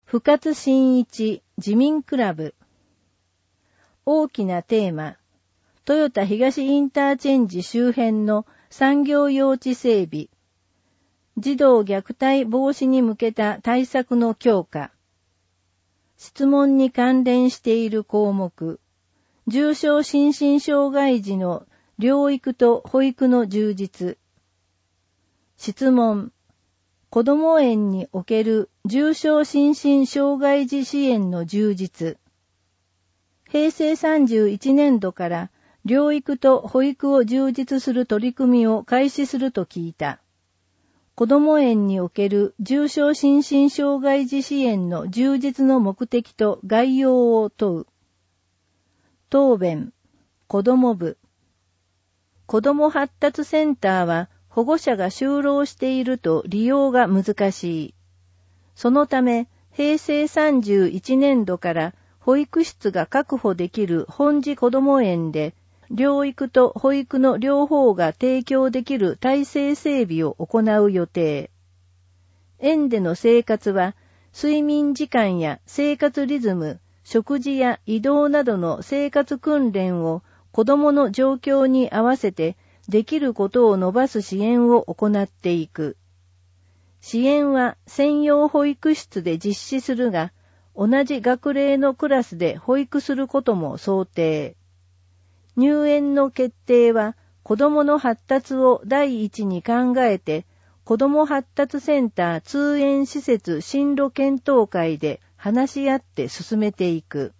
深津真一自民クラブ。大きなテーマ、豊田東インターチェンジ周辺の産業用地整備、児童虐待防止に向けた対策の強化、質問に関連している項目、重症心身障害児の療育と保育の充実、質問、子ども園における重症心身障害児支援の充実、平成31年度から療育と保育を充実する取り組みを開始すると聞いた。子ども園における重症心身障害児支援の充実の目的と概要を問う。答弁、子ども部。子ども発達センターは保護者が就労していると利用が難しい。そのため、平成31年度から保育室が確保できる本寺こども園で、療育と保育の両方が提供できる体制整備を行う予定。園での生活は、睡眠時間や生活リズム、食事や移動などの生活訓練を子どもの状況に合わせてできることを伸ばす支援を行っていく。支援は専用保育室で実施するが、同じ学齢のクラスで保育することも想定。入園の決定は子どもの発達を第一に考えて、子ども発達センター通園施設進路検討会で話し合って進めていく。